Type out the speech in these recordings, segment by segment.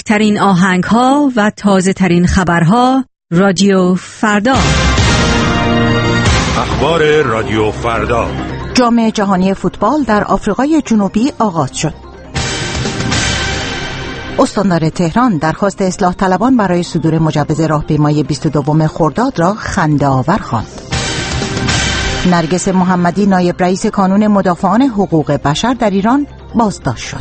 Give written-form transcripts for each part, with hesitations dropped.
بهترین آهنگ‌ها و تازه‌ترین خبرها رادیو فردا. اخبار رادیو فردا. جام جهانی فوتبال در آفریقای جنوبی آغاز شد. استاندار تهران درخواست اصلاح طلبان برای صدور مجوز راهپیمایی 22 خرداد را خنده‌آور خواند. نرگس محمدی نایب رئیس کانون مدافعان حقوق بشر در ایران بازداشت شد.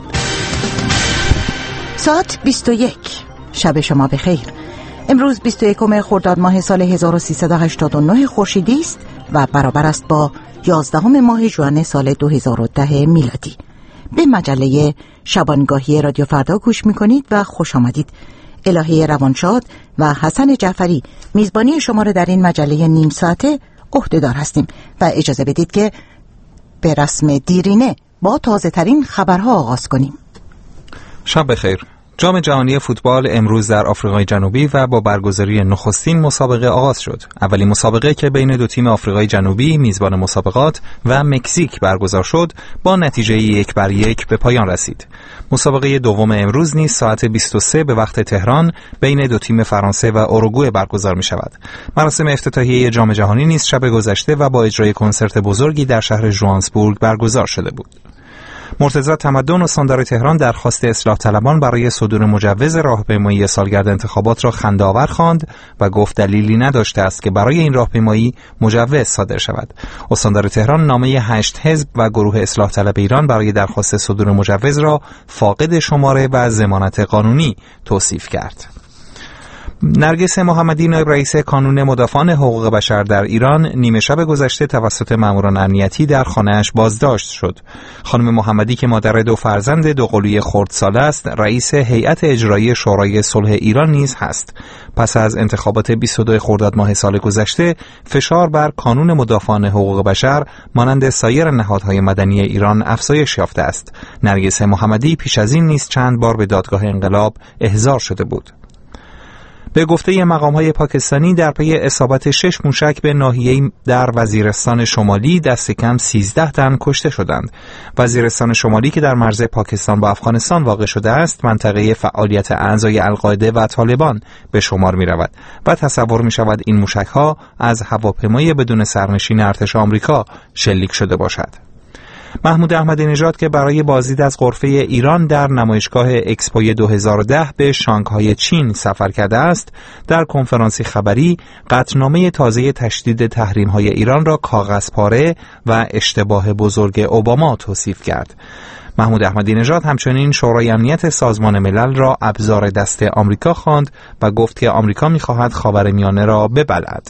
ساعت 21. شب شما بخیر. امروز 21 خرداد ماه سال 1389 خورشیدی است و برابر است با 11 ماه ژوئن سال 2010 میلادی. به مجله شبانگاهی رادیو فردا گوش میکنید و خوش آمدید. الهه روانشاد و حسن جعفری میزبانی شما را در این مجله نیم ساعته عهده‌دار هستیم و اجازه بدید که به رسم دیرینه با تازه ترین خبرها آغاز کنیم. شب بخیر. جام جهانی فوتبال امروز در آفریقای جنوبی و با برگزاری نخستین مسابقه آغاز شد. اولین مسابقه که بین دو تیم آفریقای جنوبی میزبان مسابقات و مکزیک برگزار شد با نتیجه 1-1 به پایان رسید. مسابقه دوم امروز نیز ساعت 23 به وقت تهران بین دو تیم فرانسه و اوروگوئه برگزار می شود. مراسم افتتاحیه جام جهانی نیز شب گذشته و با اجرای کنسرت بزرگی در شهر ژوهانسبورگ برگزار شده بود. مرتضی تمدن استاندار تهران درخواست اصلاح طلبان برای صدور مجوز راهپیمایی سالگرد انتخابات را خنده‌آور خواند و گفت دلیلی نداشته است که برای این راهپیمایی مجوز صادر شود. استاندار تهران نامه 8 حزب و گروه اصلاح طلب ایران برای درخواست صدور مجوز را فاقد شماره و ضمانت قانونی توصیف کرد. نرگس محمدی نایب رئیس کانون مدافعان حقوق بشر در ایران نیمه شب گذشته توسط ماموران امنیتی در خانه‌اش بازداشت شد. خانم محمدی که مادر دو فرزند دوقلوی خردسال است، رئیس هیئت اجرایی شورای صلح ایران نیز هست. پس از انتخابات 22 خرداد ماه سال گذشته، فشار بر کانون مدافعان حقوق بشر مانند سایر نهادهای مدنی ایران افزایش یافته است. نرگس محمدی پیش از این نیز چند بار به دادگاه انقلاب احضار شده بود. به گفته مقام‌های پاکستانی در پی اصابت 6 موشک به ناحیه‌ای در وزیرستان شمالی دست کم 13 تن کشته شدند. وزیرستان شمالی که در مرز پاکستان با افغانستان واقع شده است، منطقه فعالیت اعضای القاعده و طالبان به شمار می‌رود و تصور می‌شود این موشک‌ها از هواپیمای بدون سرنشین ارتش آمریکا شلیک شده باشد. محمود احمدی نژاد که برای بازدید از غرفه ایران در نمایشگاه اکسپو 2010 به شانگهای چین سفر کرده است، در کنفرانسی خبری قطعنامه تازه تشدید تحریم‌های ایران را کاغذپاره و اشتباه بزرگ اوباما توصیف کرد. محمود احمدی نژاد همچنین شورای امنیت سازمان ملل را ابزار دست آمریکا خواند و گفت که آمریکا می‌خواهد خاورمیانه را ببلعد.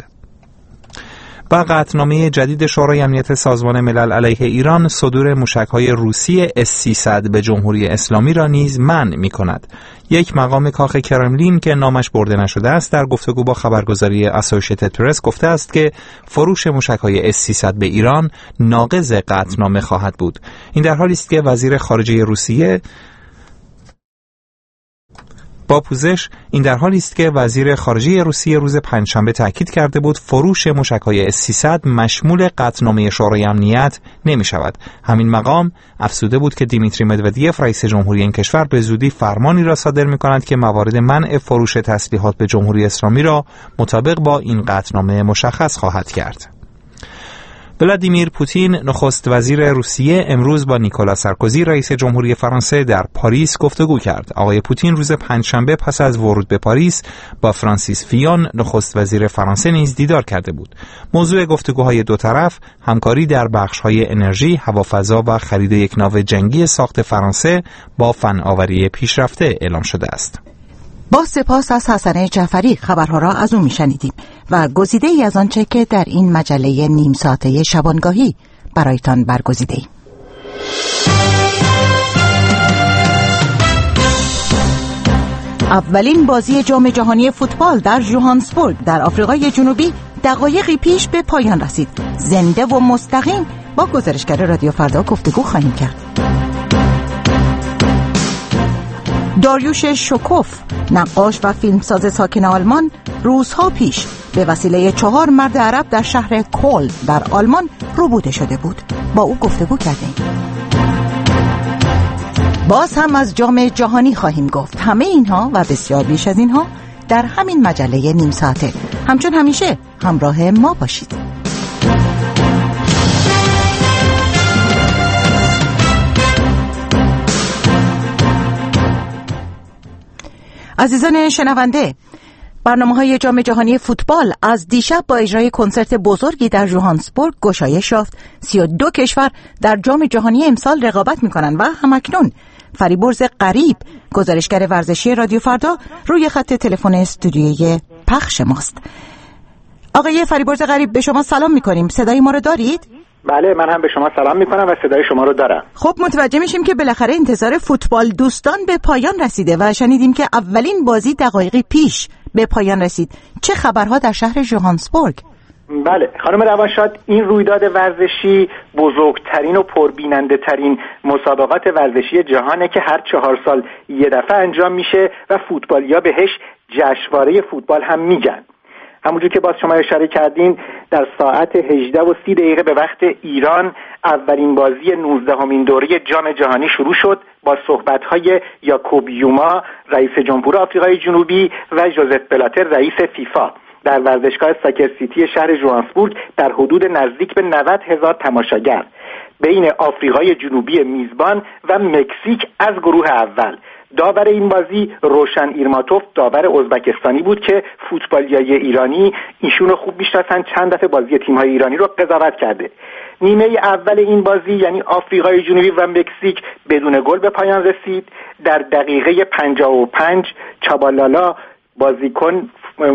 و قطعنامه جدید شورای امنیت سازمان ملل علیه ایران صدور موشک‌های روسی S-300 به جمهوری اسلامی را نیز منع می‌کند. یک مقام کاخ کرملین که نامش برده نشده است در گفتگو با خبرگزاری اسوسییتد پرس گفته است که فروش موشک‌های S-300 به ایران ناقض قطعنامه خواهد بود. این در حالی است که وزیر خارجه روسیه وزیر خارجه روسیه روز پنجشنبه تاکید کرده بود فروش موشک‌های S-300 مشمول قطعنامه شورای امنیت نمی‌شود. همین مقام افزوده بود که دیمیتری مدودیف رئیس جمهوری این کشور به زودی فرمانی را صادر می‌کند که موارد منع فروش تسلیحات به جمهوری اسلامی را مطابق با این قطعنامه مشخص خواهد کرد. ولادیمیر پوتین نخست وزیر روسیه امروز با نیکولا سارکوزی رئیس جمهوری فرانسه در پاریس گفتگو کرد. آقای پوتین روز پنجشنبه پس از ورود به پاریس با فرانسیس فیون نخست وزیر فرانسه نیز دیدار کرده بود. موضوع گفتگوهای دو طرف همکاری در بخش‌های انرژی، هوافضا و خرید یک ناو جنگی ساخت فرانسه با فناوری پیشرفته اعلام شده است. با سپاس از حسن جعفری خبرها را از او میشنیدیم و گزیده ای از آنچه که در این مجله نیم ساعته شبانگاهی برایتان برگزیده ایم. اولین بازی جام جهانی فوتبال در ژوهانسبورگ در آفریقای جنوبی دقایقی پیش به پایان رسید. زنده و مستقیم با گزارشگر رادیو فردا گفتگو خواهیم کرد. داریوش شوکوف، نقاش و فیلمساز ساکن آلمان، روزها پیش به وسیله 4 مرد عرب در شهر کل در آلمان روبوده شده بود. با او گفتگو کردیم. باز هم از جام جهانی خواهیم گفت. همه اینها و بسیار بیش از اینها در همین مجله نیم ساعته. همچون همیشه همراه ما باشید. عزیزان شنونده، برنامه‌های جام جهانی فوتبال از دیشب با اجرای کنسرت بزرگی در ژوهانسبورگ گشایش یافت. 32 کشور در جام جهانی امسال رقابت می‌کنند و همکنون فریبرز غریب، گزارشگر ورزشی رادیو فردا، روی خط تلفن استودیوی پخش ماست. آقای فریبرز غریب، به شما سلام می‌کنیم. صدای ما رو دارید؟ بله، من هم به شما سلام میکنم و صدای شما رو دارم. خب متوجه میشیم که بالاخره انتظار فوتبال دوستان به پایان رسیده و شنیدیم که اولین بازی دقایقی پیش به پایان رسید. چه خبرها در شهر ژوهانسبورگ؟ بله خانم روانشاد، این رویداد ورزشی بزرگترین و پربیننده ترین مسابقات ورزشی جهانه که هر 4 سال یه دفعه انجام میشه و فوتبالیا بهش جشنواره فوتبال هم میگن. همونجور که باز شما اشاره کردین، در ساعت 18:30 به وقت ایران اولین بازی 19مین دوره جام جهانی شروع شد با صحبت‌های یاکوب یوما، رئیس جمهور آفریقای جنوبی، و ژوزف بلاتر، رئیس فیفا، در ورزشگاه ساکر سیتی شهر ژوهانسبورگ در حدود نزدیک به 90,000 تماشاگر بین آفریقای جنوبی میزبان و مکزیک از گروه اول. داور این بازی روشن ایرماتوف، داور ازبکستانی بود که فوتبالیای ایرانی ایشونو خوب میشناسن، چند دفعه بازی تیم‌های ایرانی رو قضاوت کرده. نیمه اول این بازی یعنی آفریقای جنوبی و مکزیک بدون گل به پایان رسید. در دقیقه 55 چابالالا بازیکن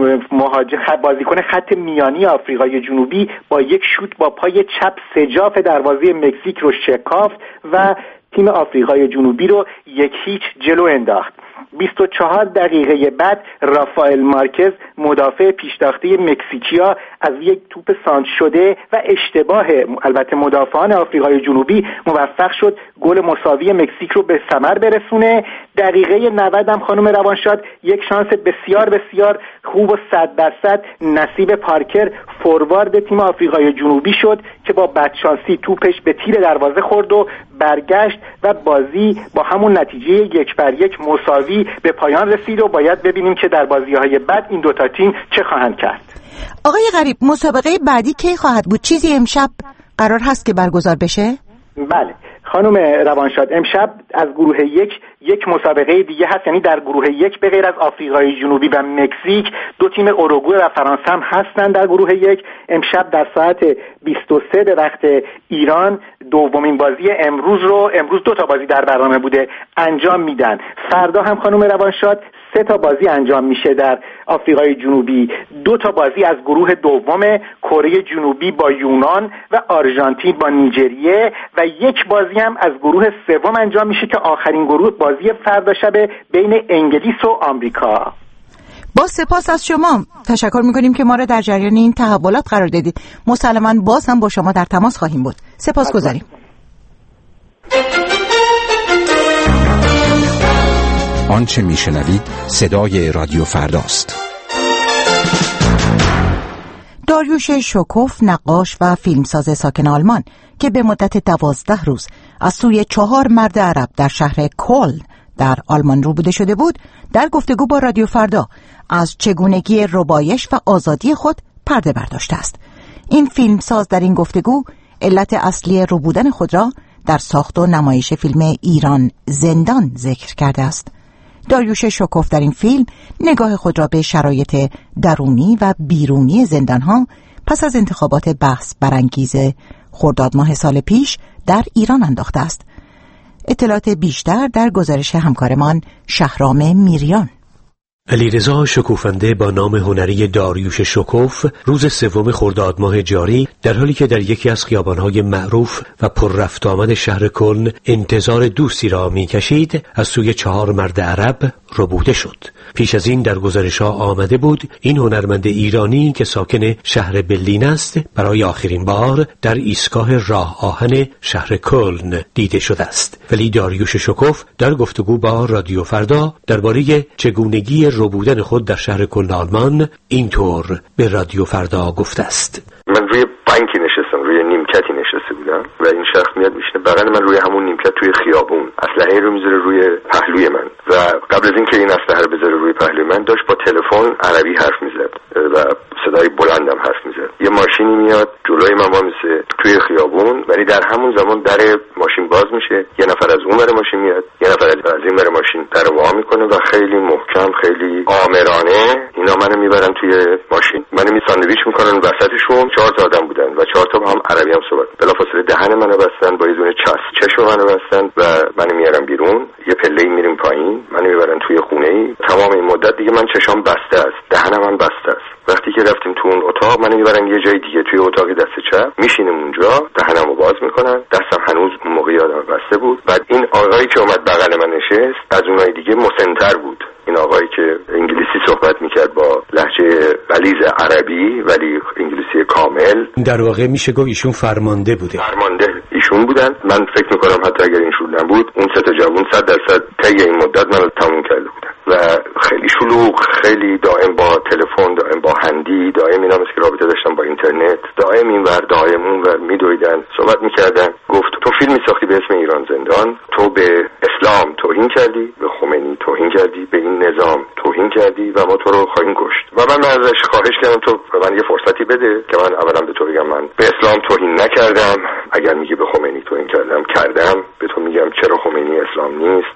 خط میانی آفریقای جنوبی با یک شوت با پای چپ سجاف دروازه مکزیک رو شکافت و تیم آفریقای جنوبی رو 1-0 جلو انداخت. 24 دقیقه بعد رافائل مارکز، مدافع پیشتاخته مکزیکیا، از یک توپ سانت شده و اشتباه البته مدافعان آفریقای جنوبی موفق شد گل مساوی مکزیک رو به ثمر برسونه. دقیقه 90 هم خانم روانشاد یک شانس بسیار بسیار خوب و 100% نصیب پارکر، فوروارد تیم آفریقای جنوبی شد که با بدشانسی توپش به تیر دروازه خورد و برگشت و بازی با همون نتیجه 1-1 مساوی به پایان رسید و باید ببینیم که در بازی‌های بعد این دوتا تیم چه خواهند کرد. آقای غریب، مسابقه بعدی کی خواهد بود؟ چیزی امشب قرار هست که برگزار بشه؟ بله خانم روانشاد، امشب از گروه یک مسابقه دیگه هست، یعنی در گروه 1 به غیر از آفریقای جنوبی و مکزیک 2 تیم اوروگوئه و فرانسه هم هستن در گروه 1. امشب در ساعت 23 به وقت ایران دومین بازی امروز 2 تا بازی در برنامه بوده انجام میدن. فردا هم خانم روانشاد 3 تا بازی انجام میشه در آفریقای جنوبی. 2 تا بازی از گروه دوم، کره جنوبی با یونان و آرژانتین با نیجریه، و 1 بازی هم از گروه سوم انجام میشه که آخرین گروه بازی فردا شب بین انگلیس و آمریکا. با سپاس از شما تشکر میکنیم که ما را در جریان این تحولات قرار دادید. مسلماً باز هم با شما در تماس خواهیم بود. سپاسگزاریم. آنچه میشنوید صدای رادیو فرداست. داریوش شوکوف، نقاش و فیلمساز ساکن آلمان که به مدت 12 روز از سوی 4 مرد عرب در شهر کلن در آلمان روبوده شده بود، در گفتگو با رادیو فردا از چگونگی ربایش و آزادی خود پرده برداشته است. این فیلمساز در این گفتگو علت اصلی روبودن خود را در ساخت و نمایش فیلم ایران زندان ذکر کرده است. داریوش شوکوف در این فیلم نگاه خود را به شرایط درونی و بیرونی زندانها پس از انتخابات بحث برانگیز خرداد ماه سال پیش در ایران انداخته است. اطلاعات بیشتر در گزارش همکارمان شهرام میریان. علیرضا شکوفنده با نام هنری داریوش شوکوف روز 3 خرداد ماه جاری در حالی که در یکی از خیابان‌های معروف و پر رفت آمد شهر کلن انتظار دوستی را می‌کشید، از سوی 4 مرد عرب ربوده شد. پیش از این در گزارش‌ها آمده بود این هنرمند ایرانی که ساکن شهر برلین است برای آخرین بار در ایستگاه راه آهن شهر کلن دیده شده است. ولی داریوش شوکوف در گفتگو با رادیو فردا درباره چگونگی ربودن خود در شهر کلن آلمان اینطور به رادیو فردا گفته است: من روی بانکی نشستم، روی نیمکتی نشسته بودم و این شخص میاد میشینه بغل من روی همون نیمکت توی خیابون، اسلحه رو میذاره روی پهلوی من و قبل از اینکه این اسلحه رو بذاره روی پهلوی من داشت با تلفن عربی حرف میزد و صدای بلندم حرف میزد. یه ماشینی میاد جلوی من وایسه توی خیابون، ولی در همون زمان در ماشین باز میشه، یه نفر از اون ور ماشین میاد، یه نفر از این ور ماشین در وا میکنه و خیلی محکم، خیلی آمرانه اینا منو میبرن توی ماشین، منو ساندویچ میکنن وسطشون. 4 تا آدم بودن و 4 تا هم عربی هم صحبت. بلافاصله دهن منو بستن با یه دونه چشم منو بستن و منو میارن بیرون، یه پله‌ای میریم پایین، منو میبرن توی خونه‌ای. تمام این مدت دیگه من چشام بسته است، دهنم هم بسته است. وقتی که رفتیم تو اون اتاق منو میبرن یه جای دیگه توی اتاق دست چپ، میشینیم اونجا، دهنمو باز میکنن، دستم هنوز اون موقع یادم بسته بود. بعد این آقایی که اومد بغل من نشست از اونای دیگه مسن‌تر بود. این آقایی که انگلیسی صحبت میکرد با لهجه غلیظ عربی ولی انگلیسی کامل، در واقع میشه گفت ایشون فرمانده بوده. فرمانده ایشون بودن. من فکر میکنم حتی اگر ایشون نبود اون 3 تا جوون 100% طی این مدت منو تموم کرده بودن و خیلی شلوغ، خیلی دائم با تلفن، دائم با هندی، دائم اینا مثل که رابطه داشتن با اینترنت، دائم این ور دائم اون ور میدویدن، صحبت میکردن. گفت تو فیلمی ساختی به اسم ایران زندان، تو به اسلام توهین کردی، به خمینی توهین کردی، به این نظام توهین کردی و ما تو رو خواهیم کشت. و من ازش خواهش کردم تو به من یه فرصتی بده که من اولا به تو بگم من به اسلام توهین نکردم، اگر میگی به خمینی توهین کردم به تو میگم چرا خمینی اسلام نیست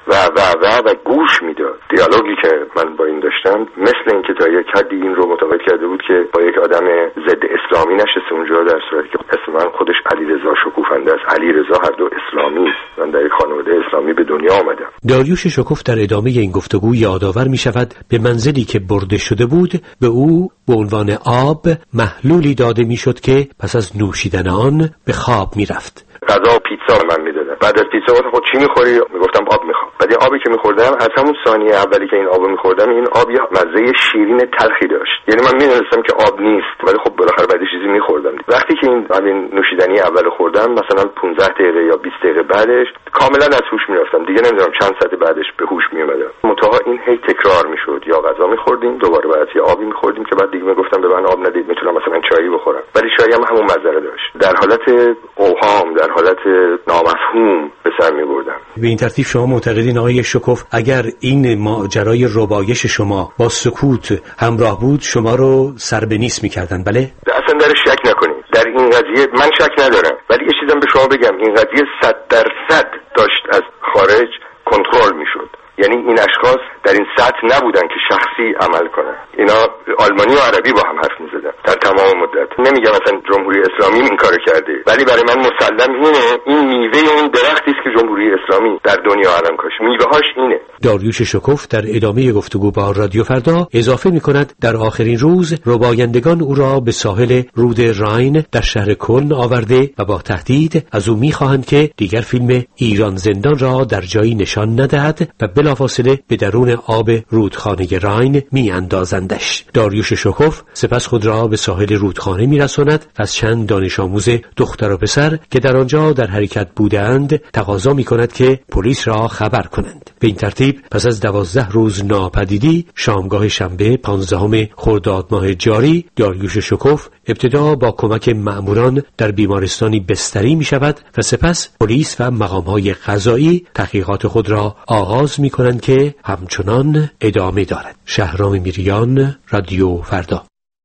و گوش میداد. دیالوگی که من با این داشتم مثل اینکه تا یک حدی این رو متقاعد کرده بود که با یک آدم ضد اسلامی نشسته اونجا، در صورتی که اسم من خودش علیرضا شکوفنده است. علیرضا هر دو اسلامی است. من در یک خانواده اسلامی به دنیا آمدم. داریوش شکوف در ادامه این گفتگو یادآور میشود به منزلی که برده شده بود به او به عنوان آب محلولی داده میشد که پس از نوشیدن آن به خواب میرفت. غذا و پیتزا من میدادن. بعد از پیتزا گفتم خب چی میخوری؟ میگفتم آب میخوام. بعد این آبی که میخوردم از همون ثانیه اولی که این آبو میخوردم این آب یه مزه شیرین تلخی داشت. یعنی من میدونستم که آب نیست ولی خب بالاخره بعد چیزی میخوردم. وقتی که این نوشیدنی اول خوردم مثلا 15 دقیقه یا 20 دقیقه بعدش کاملا از هوش میرفتم. دیگه نمیدونم چند ساعت بعدش به هوش میومدم. منتها این هی تکرار میشد. یا غذا میخوردیم دوباره بعد یا آبی میخوردیم که بعد دیگه میگفتم به من آب ندید، میتونم مثلا چایی بخورم. ولی چایی هم همون مزه داشت. در حالت اوهام، در حالت نامفهوم به سر می‌بردم. به این ترتیب شما معتقدین آقای شکوف اگر این ماجرای ربایش شما با سکوت همراه بود شما رو سر به نیست می‌کردن؟ بله؟ اصلا درش شک نکنید. در این قضیه من شک ندارم. ولی یه چیزم به شما بگم، این قضیه 100% داشت از خارج کنترل می‌شد. یعنی این اشخاص در این سطح نبودن که شخصی عمل کنن. اینا آلمانی و عربی با هم حرف می‌زدن در تمام مدت. نمیگم مثلا جمهوری اسلامی این کارو کرده، ولی برای من مسلم اینه این میوه اون درختی است که جمهوری اسلامی در دنیا الان کاشت. میوه‌هاش اینه. داریوش شکوف در ادامه گفتگو با رادیو فردا اضافه می‌کند در آخرین روز ربایندگان او را به ساحل رود راین در شهر کلن آورده و با تهدید از او می‌خواهند که دیگر فیلم ایران زندان را در جایی نشان ندهد و بلافاصله به درون آب رودخانه راین می‌اندازندش. داریوش شکوف سپس خود را به ساحل رودخانه می‌رساند و از چند دانش آموز دختر و پسر که در آنجا در حرکت بودند تقاضا می‌کند که پلیس را خبر کنند. به این ترتیب پس از 12 روز ناپدیدی شامگاه شنبه 15 خرداد ماه جاری داریوش شکوف ابتدا با کمک مأموران در بیمارستانی بستری می‌شود و سپس پلیس و مقام‌های قضایی تحقیقات خود را آغاز می‌کنند که همچنان ادامه دارد. شهرام میریان، رادیو فردا.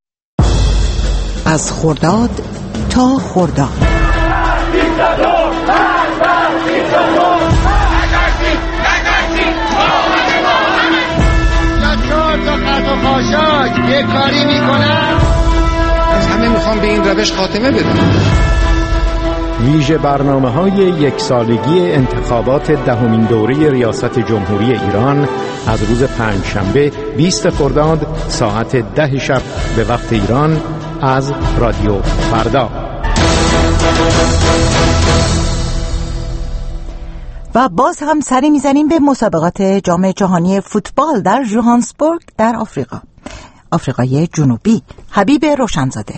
از خرداد تا خرداد یه کاری میکنم از همه میخوام به این روش خاتمه بدم. ویژه برنامه‌های یک سالگی انتخابات 10مین دوره ریاست جمهوری ایران از روز پنجشنبه 20 خرداد ساعت 10 شب به وقت ایران از رادیو فردا. و باز هم سری میزنیم به مسابقات جام جهانی فوتبال در ژوهانسبورگ در آفریقای جنوبی. حبیب روشنزاده.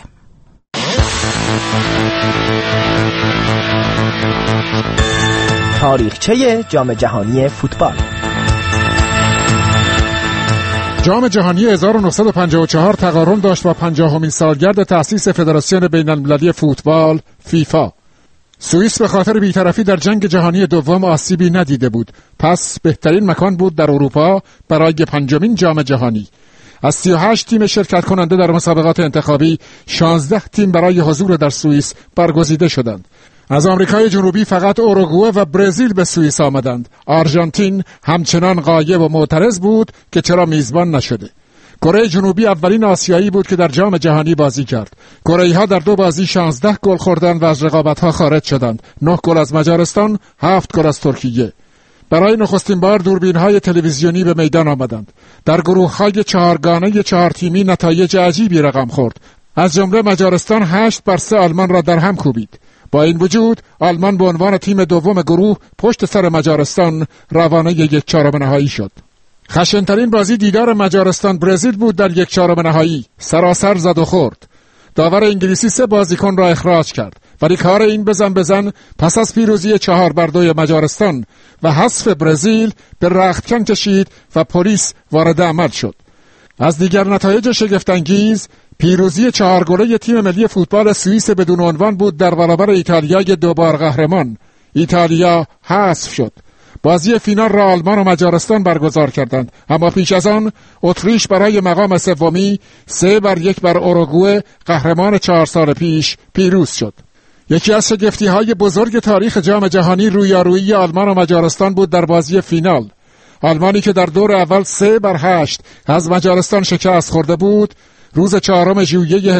تاریخچه جام جهانی فوتبال. جام جهانی 1954 تقارن داشت با 50مین سالگرد تأسیس فدراسیون بین‌المللی فوتبال فیفا. سوئیس به خاطر بی‌طرفی در جنگ جهانی دوم آسیبی ندیده بود، پس بهترین مکان بود در اروپا برای 5مین جام جهانی. از 38 تیم شرکت کننده در مسابقات انتخابی 16 تیم برای حضور در سوئیس برگزیده شدند. از آمریکای جنوبی فقط اوروگوئه و برزیل به سوئیس آمدند. آرژانتین همچنان غایب و معترض بود که چرا میزبان نشده. کره جنوبی اولین آسیایی بود که در جام جهانی بازی کرد. کره‌ای‌ها در 2 بازی 16 گل خوردند و از رقابت‌ها خارج شدند. 9 گل از مجارستان، 7 گل از ترکیه. برای نخستین بار دوربین‌های تلویزیونی به میدان آمدند. در گروه‌های 4گانه 4 تیمی نتایج عجیبی رقم خورد. از جمله مجارستان 8-3 آلمان را در هم کوبید. با این وجود آلمان به عنوان تیم دوم گروه پشت سر مجارستان روانه 1/4 نهایی شد. خشن‌ترین بازی دیدار مجارستان برزیل بود در 1/4 نهایی. سراسر زد و خورد. داور انگلیسی 3 بازیکن را اخراج کرد، ولی کار این بزن پس از پیروزی 4-2 مجارستان و حذف برزیل به رختکن کشید و پلیس وارد عمل شد. از دیگر نتایج شگفت‌انگیز پیروزی 4 گله تیم ملی فوتبال سوئیس بدون عنوان بود در برابر ایتالیای 2 بار قهرمان. ایتالیا حذف شد. بازی فینال را آلمان و مجارستان برگزار کردند، اما پیش از آن اتریش برای مقام سومی 3-1 بر اوروگوئه قهرمان 4 سال پیش پیروز شد. یکی از شگفتی‌های بزرگ تاریخ جام جهانی رویارویی آلمان و مجارستان بود در بازی فینال. آلمانی که در دور اول 3-8 از مجارستان شکست خورده بود، روز 4 ژوئیه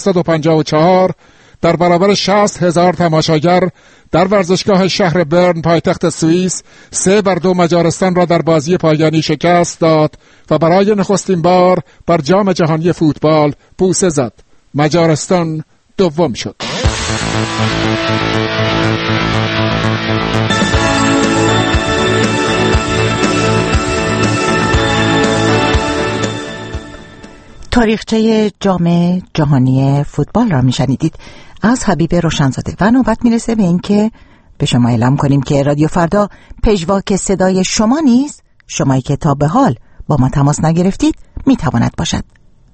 1954 در برابر 60,000 تماشاگر در ورزشگاه شهر برن پایتخت سوئیس 3-2 مجارستان را در بازی پایانی شکست داد و برای نخستین بار بر جام جهانی فوتبال بوسه زد. مجارستان دوم شد. تاریخچه جام جهانی فوتبال را میشنیدید از حبیب روشنزاده و نوبت میرسه به این که به شما اعلام کنیم که رادیو فردا پژواک صدای شما نیز، شمایی که تا به حال با ما تماس نگرفتید میتواند باشد.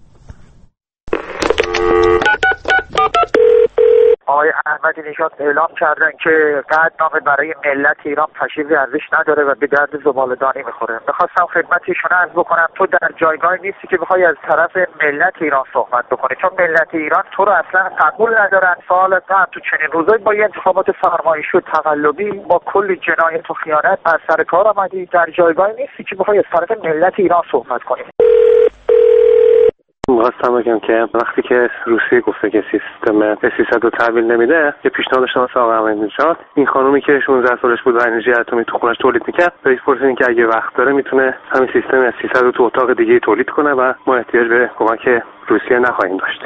آقای احمدی نژاد اعلام کردن که قطعنامه برای ملت ایران پشیزی ارزش نداره و به درد زباله‌دانی میخوره. میخواستم خدمت ایشون عرض بکنم تو در جایگاه نیستی که بخوای از طرف ملت ایران صحبت بکنی، چون ملت ایران تو رو اصلا قبول ندارن. سال قبل تو چنین روزایی با انتخابات فرمایشی و تقلبی با کلی جنایت و خیانت از سر کار آمدی. در جایگاه نیستی که بخوای از طرف ملت ایران صحبت کنی. می‌خواستم بگم که وقتی که روسیه گفته که سیستم S-300 رو تحویل نمیده، یه پیشنهاد شما آقای احمدی‌نژاد، این خانومی که 16 سالش بود و انرژی اتمی تو خونش تولید می‌کرد، بهش پرسیدین که اگه وقت داره میتونه همین سیستم S-300 رو تو اتاق دیگه تولید کنه و ما احتیاج به کمک روسیه نخواهیم داشت.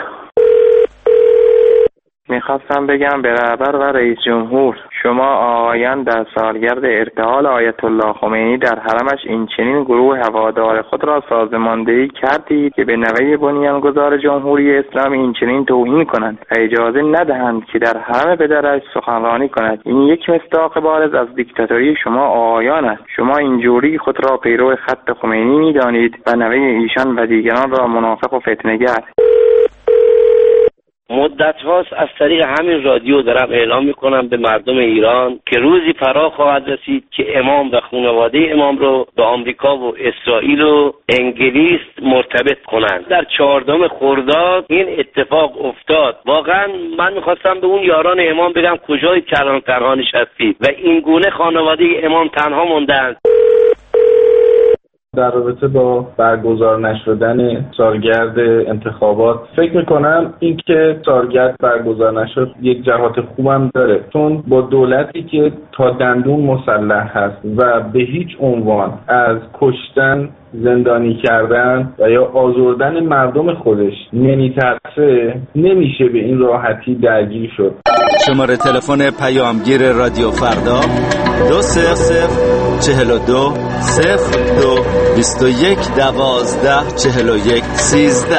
میخواستم بگم به رهبر و رئیس جمهور، شما آقایان در سالگرد ارتحال آیت الله خمینی در حرمش این چنین گروه هوادار خود را سازماندهی کردید که به نوه بنیانگذار جمهوری اسلامی این چنین توهین کنند و اجازه ندهند که در حرم پدرش سخنرانی کند. این یک مصداق بارز از دیکتاتوری شما آقایان است. شما اینجوری خود را پیرو خط خمینی میدانید و نوه ایشان و دیگران را منافق و فتنه‌گر. مدت هاست از طریق همین رادیو دارم اعلام میکنم به مردم ایران که روزی فرا خواهد رسید که امام و خانواده امام رو به آمریکا و اسرائیل و انگلیس مرتبط کنند. در 14 خرداد این اتفاق افتاد. واقعا من میخواستم به اون یاران امام بگم کجای تنها نشستید و این گونه خانواده امام تنها موندند. در رابطه با برگزار نشدن سالگرد انتخابات فکر میکنم این که سالگرد برگزار نشد یک جهات خوبم داره، چون با دولتی که تا دندون مسلح هست و به هیچ عنوان از کشتن، زندانی کردن و یا آزردن مردم خودش نمیترسه، نمیشه به این راحتی درگیر شد. شماره تلفن پیامگیر رادیو فردا 2042 02 21 12 41 13.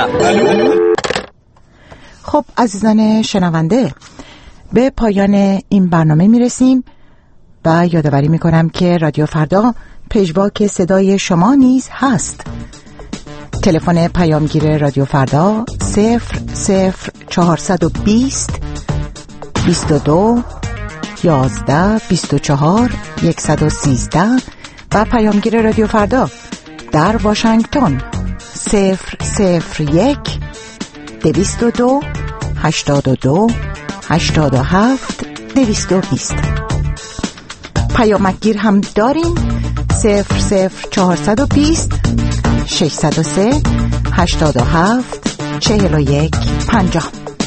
خب عزیزان شنونده، به پایان این برنامه میرسیم و یادآوری میکنم که رادیو فردا پژواک صدای شما نیز هست. تلفن پیامگیر رادیو فردا 00420 22 11 24 113 و پیامگیر رادیو فردا در واشنگتن 001 202 82 87 220. پیامگیر هم داریم 00420 603 87 41 50.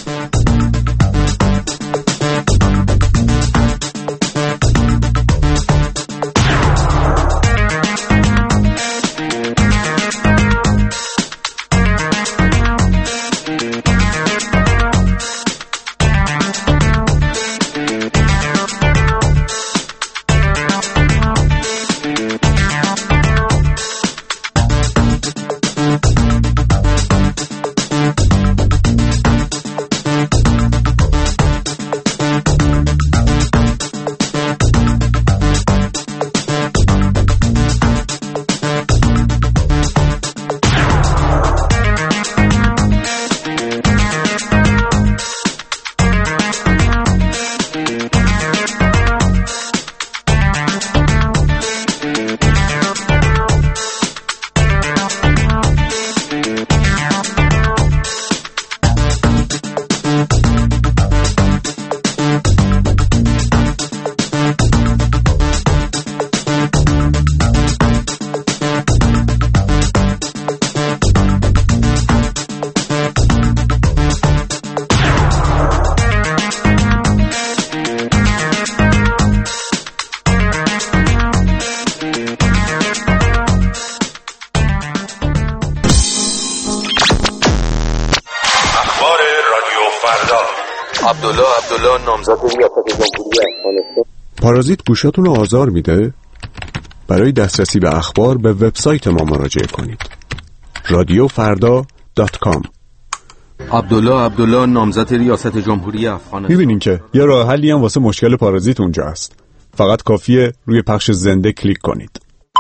عبدالله نامزد ریاست جمهوری افغانستان. پارازیت گوشاتون رو آزار میده؟ برای دسترسی به اخبار به وبسایت ما مراجعه کنید. radiofarda.com. عبدالله نامزد ریاست جمهوری افغانستان. میبینین که یه راه حلی هم واسه مشکل پارازیت اونجا هست. فقط کافیه روی پخش زنده کلیک کنید.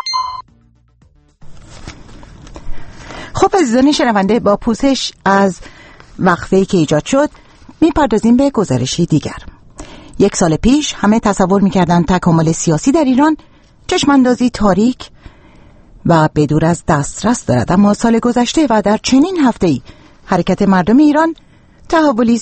خب عزیزان شنونده، با پوزش از وقفه‌ای که ایجاد شد میپردازیم به گزارشی دیگر. 1 سال پیش همه تصور میکردن تکامل سیاسی در ایران چشماندازی تاریک و بدور از دسترس دارد، اما سال گذشته و در چنین هفته‌ای حرکت مردم ایران تحولی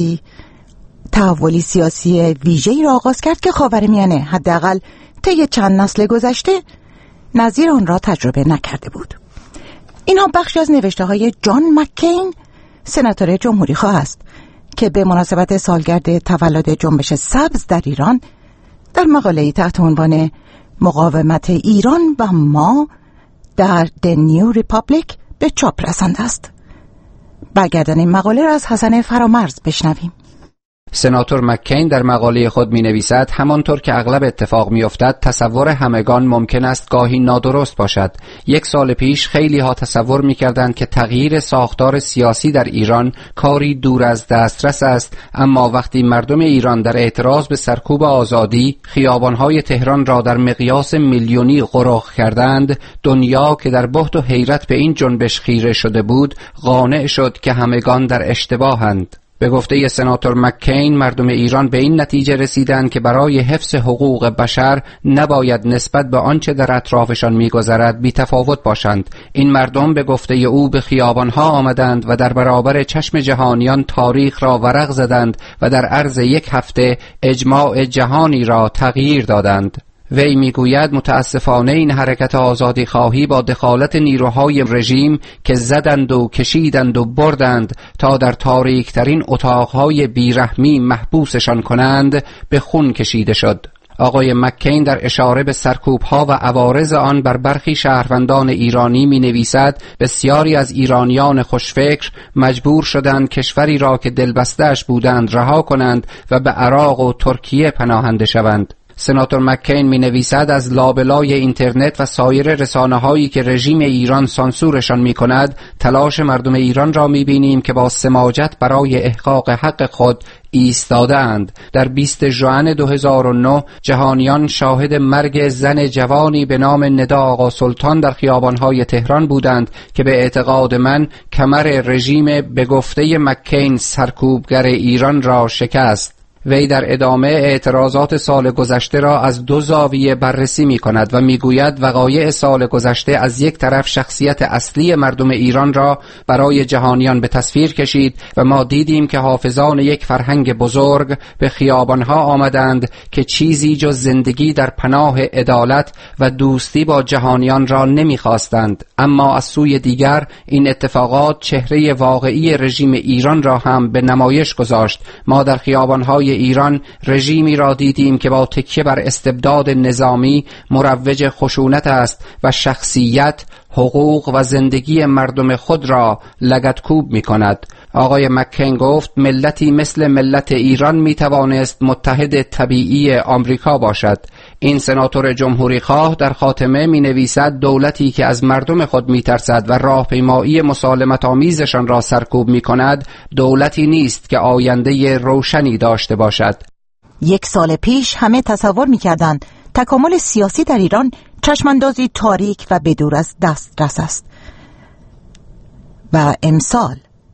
سیاسی ویژه‌ای را آغاز کرد که خاورمیانه حداقل طی چند نسل گذشته نظیر آن را تجربه نکرده بود. اینها بخشی از نوشته‌های جان مککین، سناتور جمهوری خواه است که به مناسبت سالگرد تولد جنبش سبز در ایران در مقاله‌ای تحت عنوان مقاومت ایران و ما در The New Republic به چاپ رسانده است. برگردن این مقاله را از حسن فرامرز بشنویم. سناتور مککین در مقاله خود می نویسد همانطور که اغلب اتفاق می افتد تصور همگان ممکن است گاهی نادرست باشد. 1 سال پیش خیلی ها تصور می کردند که تغییر ساختار سیاسی در ایران کاری دور از دسترس است، اما وقتی مردم ایران در اعتراض به سرکوب آزادی خیابانهای تهران را در مقیاس میلیونی غرق کردند، دنیا که در بهت و حیرت به این جنبش خیره شده بود قانع شد که همگان در اشتباهند. به گفته سناتور مککین، مردم ایران به این نتیجه رسیدند که برای حفظ حقوق بشر نباید نسبت به آنچه در اطرافشان می‌گذرد بی‌تفاوت باشند. این مردم به گفته او به خیابان‌ها آمدند و در برابر چشم جهانیان تاریخ را ورق زدند و در عرض 1 هفته اجماع جهانی را تغییر دادند. وی میگوید متاسفانه این حرکت آزادی خواهی با دخالت نیروهای رژیم که زدند و کشیدند و بردند تا در تاریک ترین اتاقهای بیرحمی محبوسشان کنند به خون کشیده شد. آقای مککین در اشاره به سرکوب‌ها و عوارض آن بر برخی شهروندان ایرانی می نویسد بسیاری از ایرانیان خوشفکر مجبور شدند کشوری را که دلبسته‌اش بودند رها کنند و به عراق و ترکیه پناهنده شوند. سناتور مکین می نویسد از لابلای اینترنت و سایر رسانه‌هایی که رژیم ایران سانسورشان می کند تلاش مردم ایران را می بینیم که با سماجت برای احقاق حق خود ایستاده اند. در 20 ژوئن 2009 جهانیان شاهد مرگ زن جوانی به نام ندا آقا سلطان در خیابان‌های تهران بودند که به اعتقاد من کمر رژیم به گفته مکین سرکوبگر ایران را شکست. وی در ادامه اعتراضات سال گذشته را از دو زاویه بررسی می کند و می گوید وقایع سال گذشته از یک طرف شخصیت اصلی مردم ایران را برای جهانیان به تصویر کشید و ما دیدیم که حافظان یک فرهنگ بزرگ به خیابانها آمدند که چیزی جز زندگی در پناه عدالت و دوستی با جهانیان را نمی خواستند. اما از سوی دیگر این اتفاقات چهره واقعی رژیم ایران را هم به نمایش گذاشت. ما در خیابانهای ایران رژیمی را دیدیم که با تکیه بر استبداد نظامی مروج خشونت است و شخصیت، حقوق و زندگی مردم خود را لگدکوب می کند. آقای مکین گفت ملتی مثل ملت ایران می توانست متحد طبیعی آمریکا باشد. این سناتور جمهوری خواه در خاتمه می نویسد دولتی که از مردم خود می ترسد و راهپیمایی مسالمت آمیزشان را سرکوب می کند دولتی نیست که آینده روشنی داشته باشد. یک سال پیش همه تصور می کردند تکامل سیاسی در ایران چشماندازی تاریک و بدور از دسترس است و امسال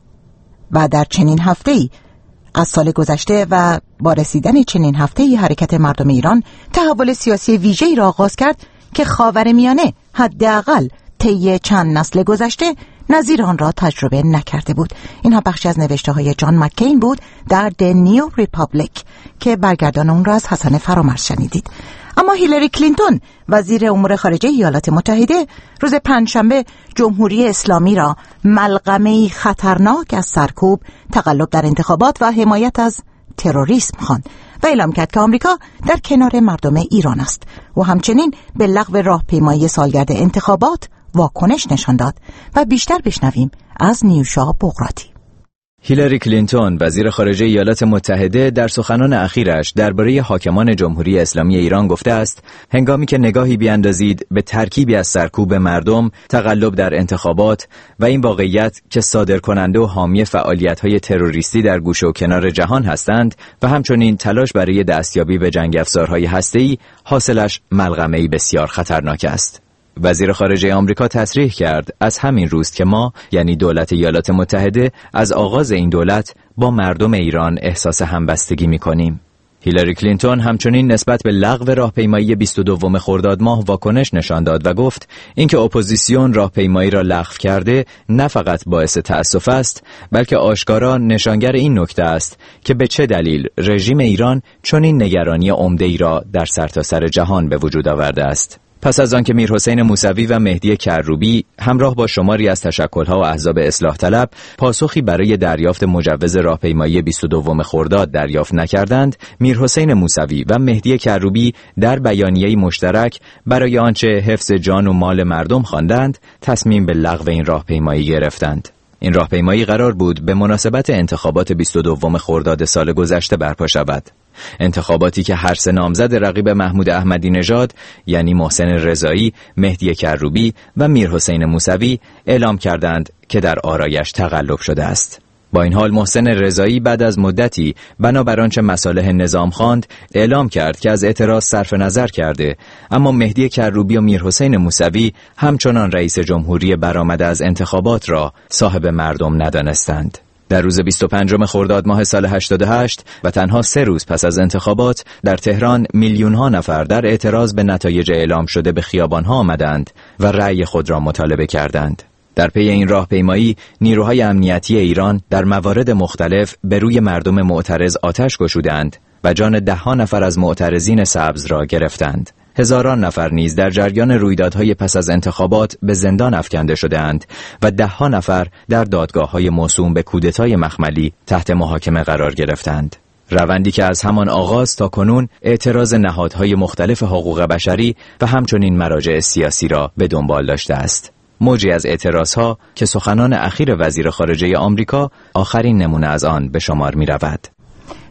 و در چنین هفته‌ای از سال گذشته و با رسیدن چنین هفته‌ای حرکت مردم ایران تحول سیاسی ویژه‌ای را آغاز کرد که خاورمیانه حداقل طی چند نسل گذشته نظیر آن را تجربه نکرده بود. اینها بخشی از نوشته‌های جان مکین بود در The New Republic که برگردان اون را از حسن فرامرز شنیدید. اما هیلاری کلینتون وزیر امور خارجه ایالات متحده روز پنجشنبه جمهوری اسلامی را ملغمه‌ای خطرناک از سرکوب، تقلب در انتخابات و حمایت از تروریسم خواند و اعلام کرد که آمریکا در کنار مردم ایران است و همچنین به لغو راهپیمایی سالگرد انتخابات واکنش نشان داد. و بیشتر بشنویم از نیوشا بغراتی. هیلاری کلینتون وزیر خارجه ایالات متحده در سخنان اخیرش درباره حاکمان جمهوری اسلامی ایران گفته است هنگامی که نگاهی بیاندازید به ترکیبی از سرکوب مردم، تقلب در انتخابات و این واقعیت که صادرکننده و حامی فعالیت‌های تروریستی در گوشه و کنار جهان هستند و همچنین تلاش برای دستیابی به جنگ افزارهای هسته‌ای، حاصلش ملغمه‌ای بسیار خطرناک است. وزیر خارجه آمریکا تصریح کرد از همین روز که ما یعنی دولت ایالات متحده از آغاز این دولت با مردم ایران احساس همبستگی می‌کنیم. هیلاری کلینتون همچنین نسبت به لغو راهپیمایی 22 خرداد ماه واکنش نشان داد و گفت اینکه اپوزیسیون راهپیمایی را لغو کرده نه فقط باعث تأسف است بلکه آشکارا نشانگر این نکته است که به چه دلیل رژیم ایران چنین نگرانی عمده‌ای را در سرتاسر جهان به وجود آورده است. پس از آنکه میرحسین موسوی و مهدی کروبی همراه با شماری از تشکل‌ها و احزاب اصلاح طلب پاسخی برای دریافت مجوز راهپیمایی 22 خرداد دریافت نکردند، میرحسین موسوی و مهدی کروبی در بیانیه‌ای مشترک برای آنچه حفظ جان و مال مردم خواندند، تصمیم به لغو این راهپیمایی گرفتند. این راهپیمایی قرار بود به مناسبت انتخابات 22 خرداد سال گذشته برپا شود. انتخاباتی که هر سه نامزد رقیب محمود احمدی نژاد یعنی محسن رضایی، مهدی کروبی و میرحسین موسوی اعلام کردند که در آرایش تقلب شده است. با این حال محسن رضایی بعد از مدتی بنابر آنچه مصالح نظام خواند اعلام کرد که از اعتراض صرف نظر کرده، اما مهدی کروبی و میرحسین موسوی همچنان رئیس جمهوری برآمده از انتخابات را صاحب مردم ندانستند. در روز 25 خرداد ماه سال 88 و تنها 3 روز پس از انتخابات در تهران میلیون‌ها نفر در اعتراض به نتایج اعلام شده به خیابان‌ها آمدند و رأی خود را مطالبه کردند. در پی این راهپیمایی نیروهای امنیتی ایران در موارد مختلف به روی مردم معترض آتش گشودند و جان 10 نفر از معترضین سبز را گرفتند. هزاران نفر نیز در جریان رویدادهای پس از انتخابات به زندان افکنده شده‌اند و 10 نفر در دادگاه‌های موسوم به کودتای مخملی تحت محاکمه قرار گرفتند. روندی که از همان آغاز تا کنون اعتراض نهادهای مختلف حقوق بشری و همچنین مراجع سیاسی را به دنبال داشته است. موجی از اعتراضها که سخنان اخیر وزیر خارجه آمریکا آخرین نمونه از آن به شمار می رود.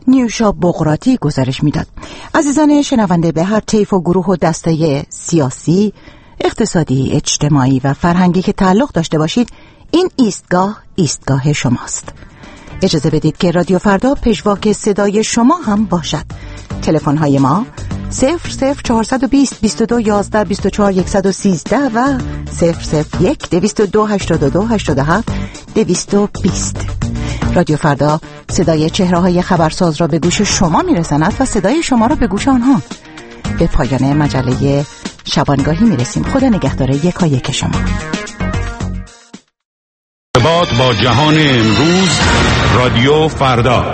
نیوشا بغراتی گزارش میداد. عزیزان شنونده، به هر طیف و گروه و دسته سیاسی، اقتصادی، اجتماعی و فرهنگی که تعلق داشته باشید، این ایستگاه شماست. اجازه بدید که رادیو فردا پژواک صدای شما هم باشد. تلفن های ما 00420 22 11 24 113 و 001 222 82 87 220. رادیو فردا صدای چهره‌های خبرساز را به گوش شما میرساند و صدای شما را به گوش آنها. به پایان مجله شبانگاهی میرسیم. خدا نگهدار یکایک شما. ارتباط با جهان امروز، رادیو فردا.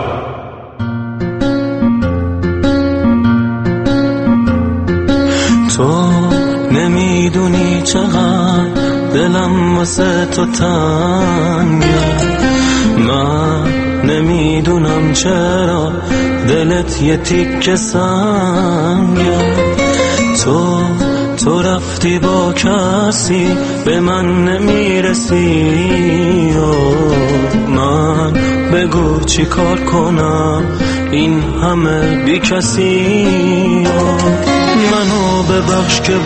تو نمیدونی چقدر دلم واسه تو تنگه، من نمیدونم چرا دلت یه تیکه سنگه. تو رفتی با کسی به من نمیرسی، من بگو چی کار کنم این همه بی کسی. منو ببخش که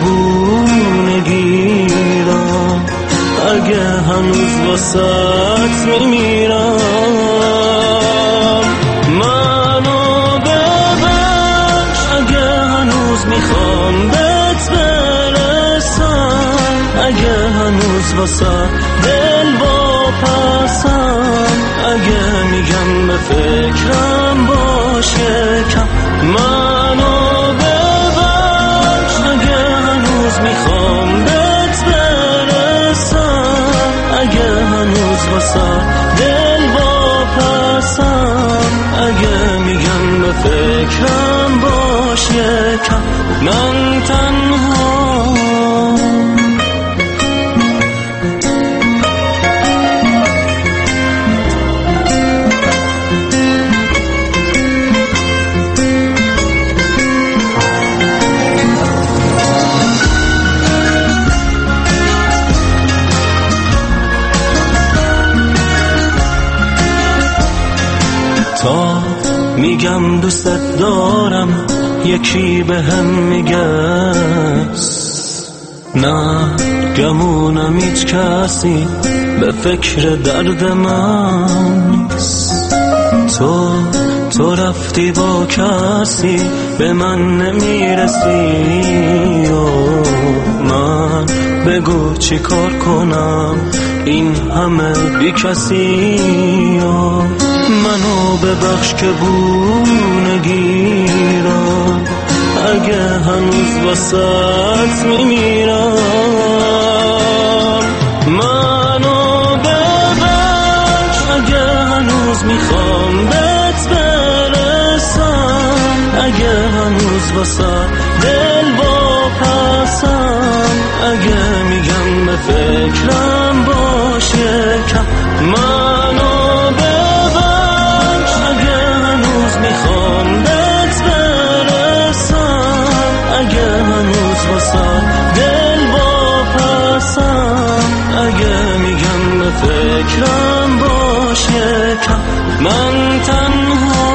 بونگیرم، اگه هنوز واسط میمیرم. منو ببخش اگه هنوز میخوام بهت برسم، اگه هنوز واسط دل واپسم، اگه میگم به فکرم باشه کم. منو ببخش اگه هنوز میخوام بهت برسم، اگه هنوز واسه دل واپسم، اگه میگم به فکرم باشه کم. من تنها میگم دوست دارم، یکی به هم میگه نه، گمونم هیچ کسی به فکر درد من نیست. تو رفتی با کسی به من نمیرسی، من بگو چی کار کنم این همه بی کسی. منو ببخش که بونگیرم، اگه هنوز واسط میمیرم. منو ببخش اگه هنوز میخوام بهت برسم، اگه هنوز واسط دل واپسم، اگه میگم به فکرم باشه کم. منو ببخش اگه هنوز میخوام بهت برسم، اگه هنوز واسه دل واپسم، اگه میگم به فکرم باشه کم. من تنها.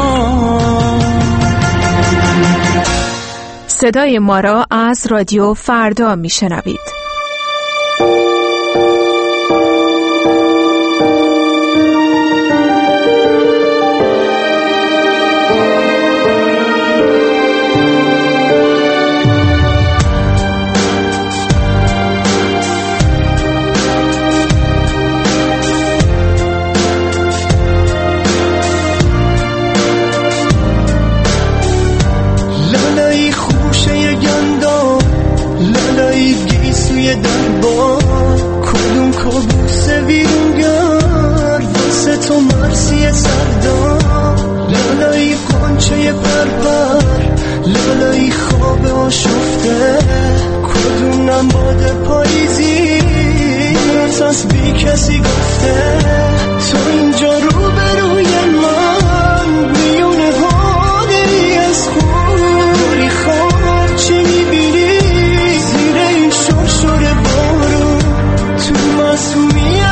صدای ما را از رادیو فردا میشنوید.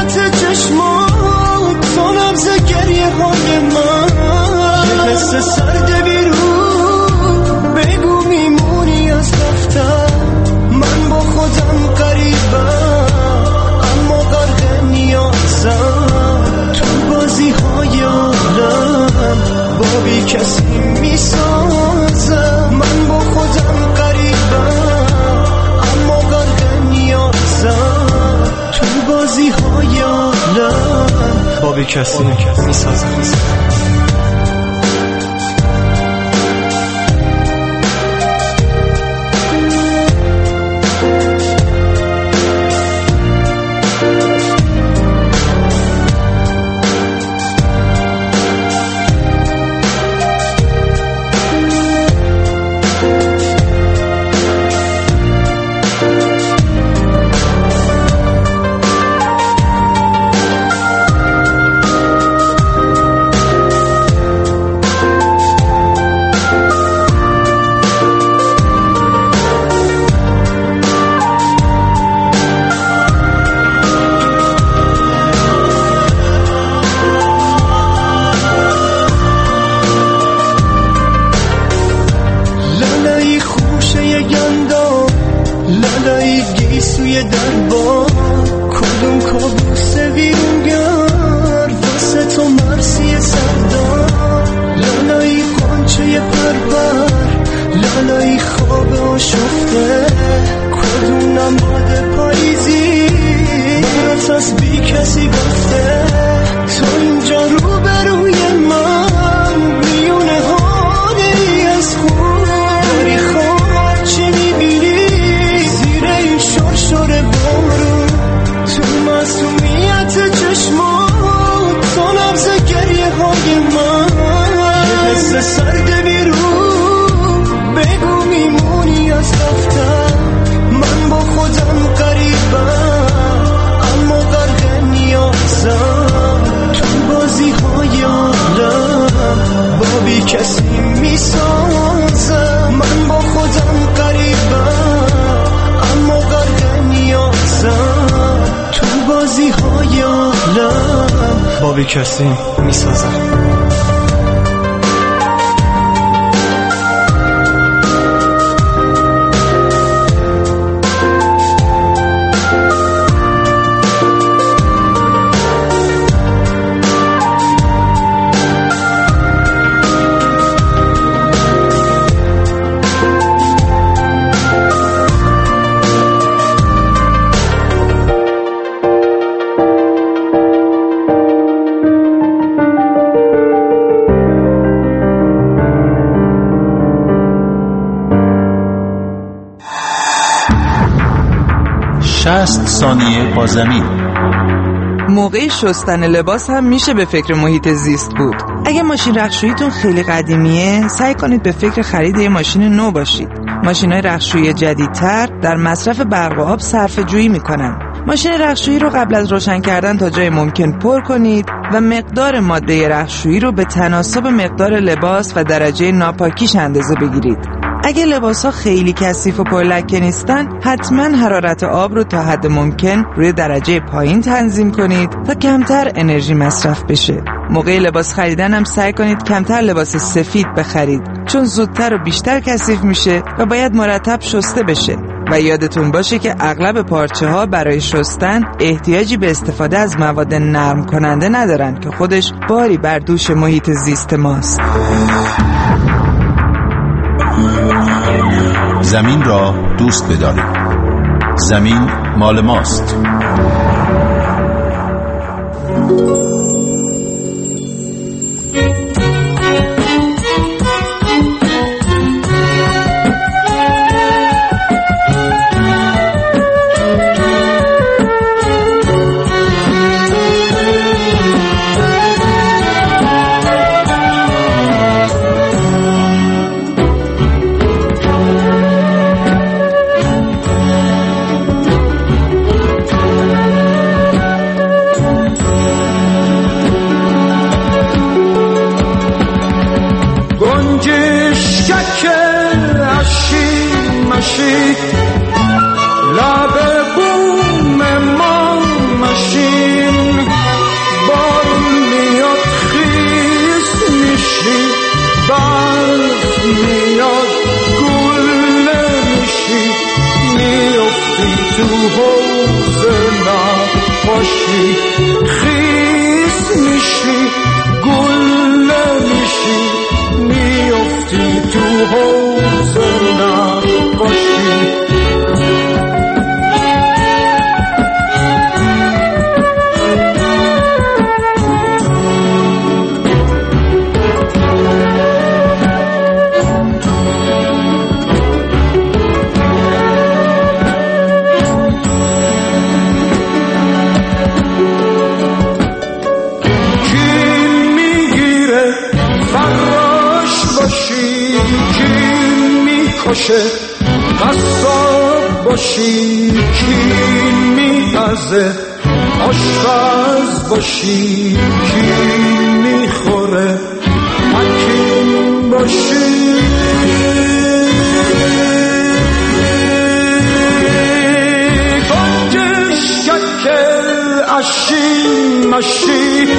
سر بی کسی میسازم. بی کسی میسازم. ثانیه با زمین. موقع شستن لباس هم میشه به فکر محیط زیست بود. اگه ماشین رختشوییتون خیلی قدیمیه، سعی کنید به فکر خرید یه ماشین نو باشید. ماشین‌های رختشویی جدیدتر در مصرف برق و آب صرفه‌جویی میکنن. ماشین رختشویی رو قبل از روشن کردن تا جای ممکن پر کنید و مقدار ماده رختشویی رو به تناسب مقدار لباس و درجه ناپاکیش اندازه بگیرید. اگه لباس‌ها خیلی کثیف و پرلکه نیستن، حتما حرارت آب رو تا حد ممکن روی درجه پایین تنظیم کنید تا کمتر انرژی مصرف بشه. موقع لباس خریدن هم سعی کنید کمتر لباس سفید بخرید، چون زودتر و بیشتر کثیف میشه و باید مرتب شسته بشه. و یادتون باشه که اغلب پارچه‌ها برای شستن احتیاجی به استفاده از مواد نرم کننده ندارن که خودش باری بر دوش محیط زیست ماست. زمین را دوست بدارید. زمین مال ماست. تو حوض نقاشی میکشه، قصاب باشی کین میپزه، آشپز باشی کین میخوره، حکیم باشی گنجش ککل اشی مشی.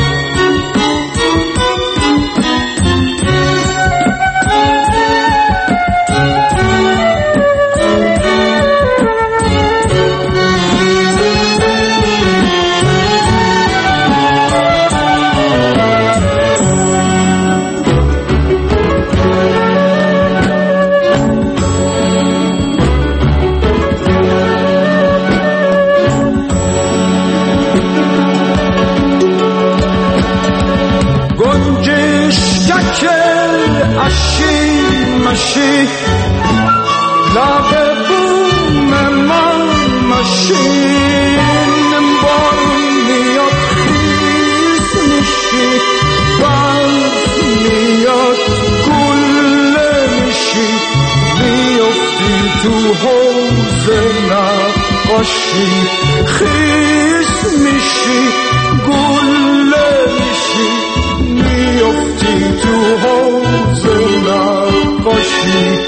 لب بوم من ماشین، بارون میاد خیز میشی، برف میاد گله میشی، میافتی تو حوض نقاشی، خیز میشی گله میشی، میافتی تو حوض نقاشی.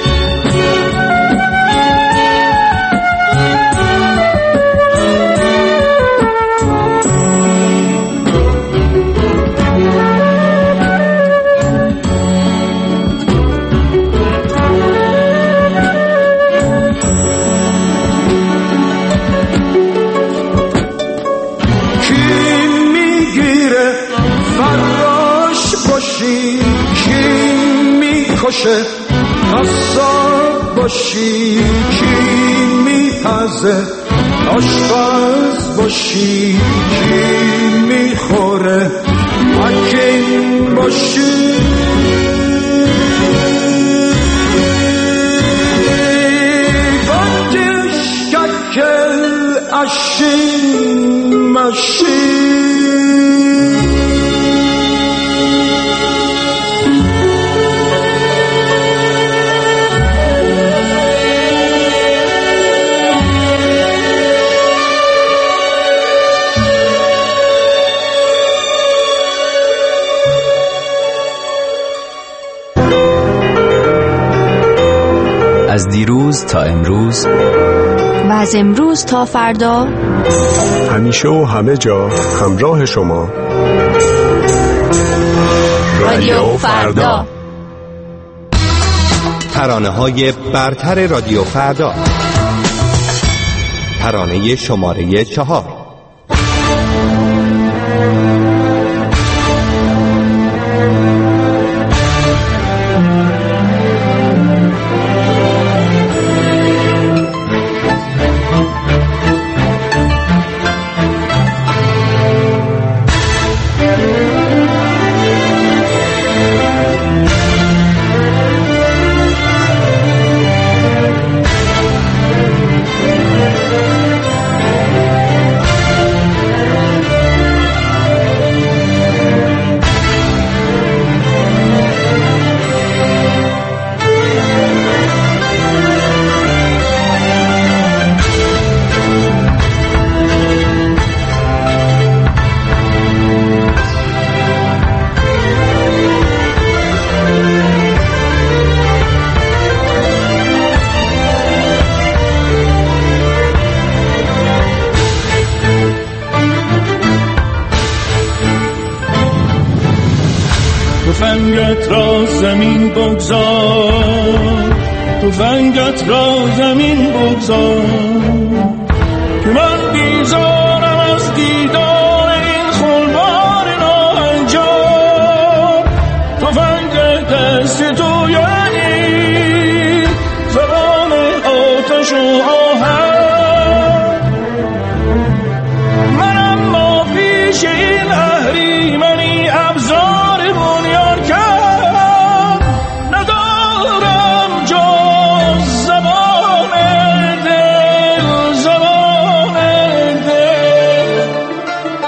قصاب باشی کی میپزه، آشپز باشی کی میخوره، حکیم باشی گنجش ککل اشی مشی. از دیروز تا امروز و از امروز تا فردا، همیشه و همه جا همراه شما رادیو فردا. ترانه‌های برتر رادیو فردا، ترانه شماره 4. تفنگت را زمین بگذار، تفنگت را زمین بگذار، که من بیزارم از دیدار این خلوار ناهنجار. تفنگ دست تو یعنی زبان آتش و آهن، من اما پیش این اهریمنی ابزار بنیان کرد، ندارم جز زبان دل، زبان دل.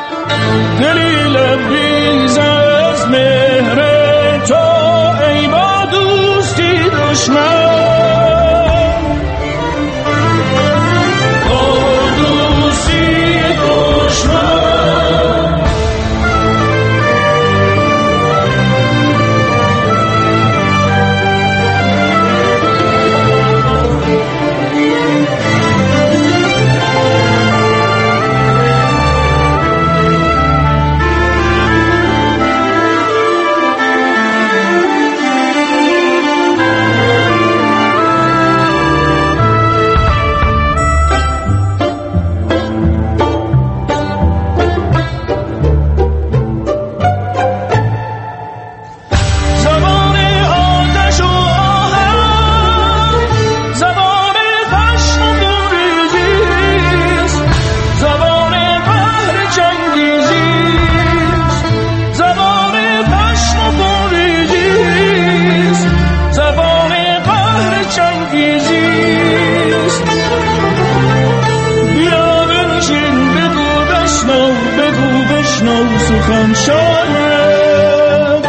آشنا سخن شاید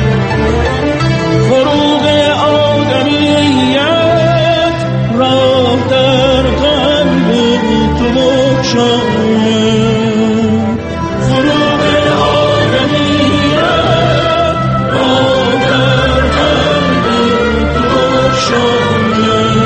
فروغ آدمیت راه در قلب تو بگشاید فروغ آدمیت راه در قلب تو بگشاید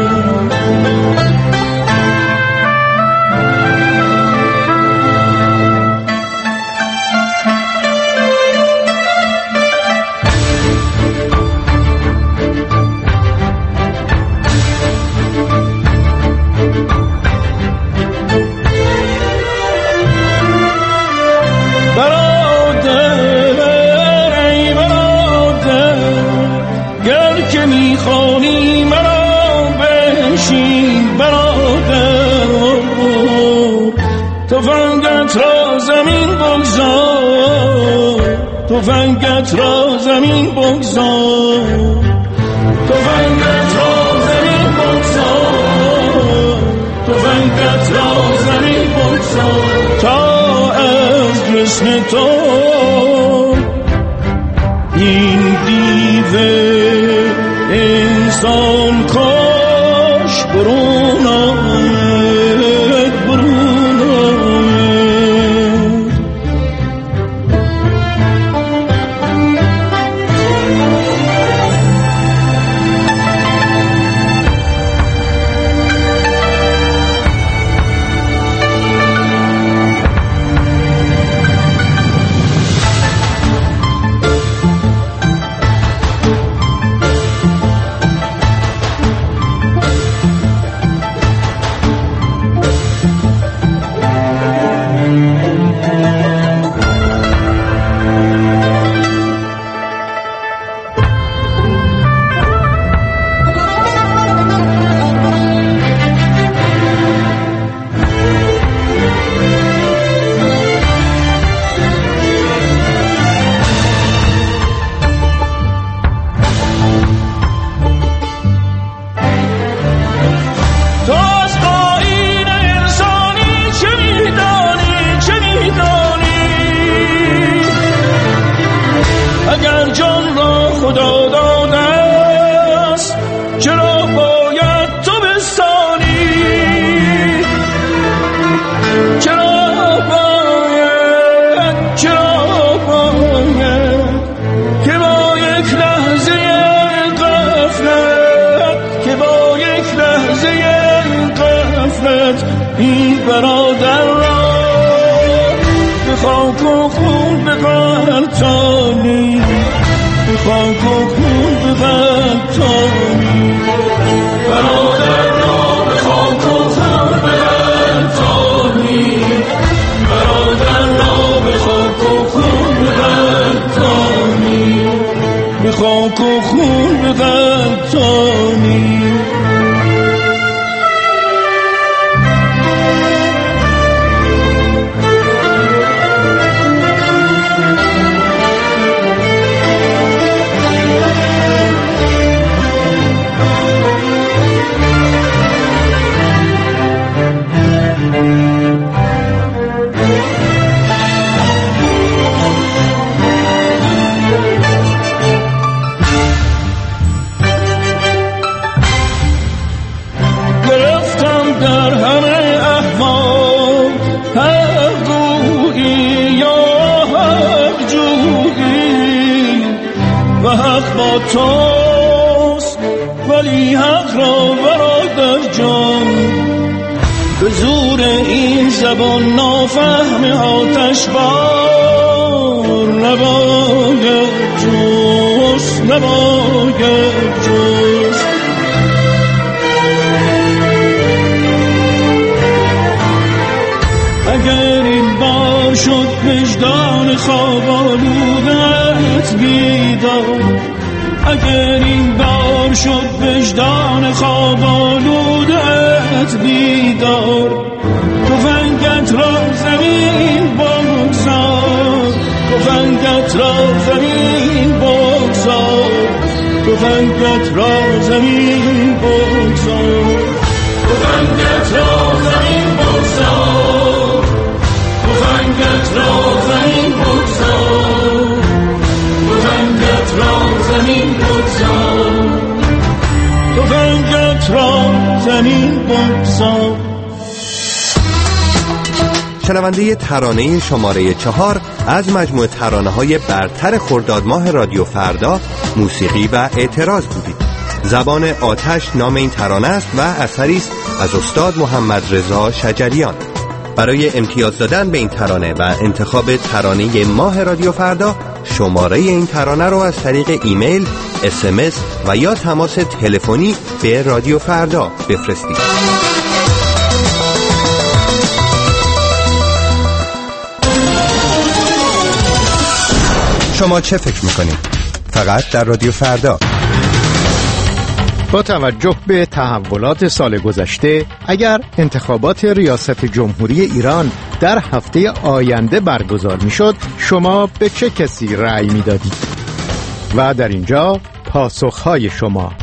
میخوانی مرا بنشین برادر تفنگت را زمین بگذار تفنگت را زمین بگذار تفنگت را زمین بگذار تفنگت را زمین بگذار تا از جسم تو این دیو انسان کاش برون آمد برون آمد این برادر را به خاک و خون بغلطانی به خاک و خون بغلطانی برادر را به خاک و خون بغلطانی برادر را به خاک و خون بغلطانی به خاک و خون بغلطانی با توست ولی حق را برادر جان به زور این زبان نافهم آتش بار نباید جست نباید جست اگر این بار شد وجدان خواب آلودت بیدار اگر این بار شد وجدان خواب آلودت بیدار تفنگت را زمین بگذار تفنگت را زمین بگذار تفنگت را زمین بگذار تفنگت را زمین بگذار تفنگت را زمین زمین بگذار. شنونده ترانه شماره 4 از مجموعه ترانه‌های برتر خرداد ماه رادیو فردا، موسیقی و اعتراض بودید. زبان آتش نام این ترانه است و اثری است از استاد محمد رضا شجریان. برای امتیاز دادن به این ترانه و انتخاب ترانه ماه رادیو فردا، شماره این ترانه رو از طریق ایمیل، SMS و یا تماس تلفنی به رادیو فردا بفرستید. شما چه فکر میکنید؟ فقط در رادیو فردا. با توجه به تحولات سال گذشته، اگر انتخابات ریاست جمهوری ایران در هفته آینده برگزار میشد، شما به چه کسی رأی میدادید؟ و در اینجا پاسخهای شما.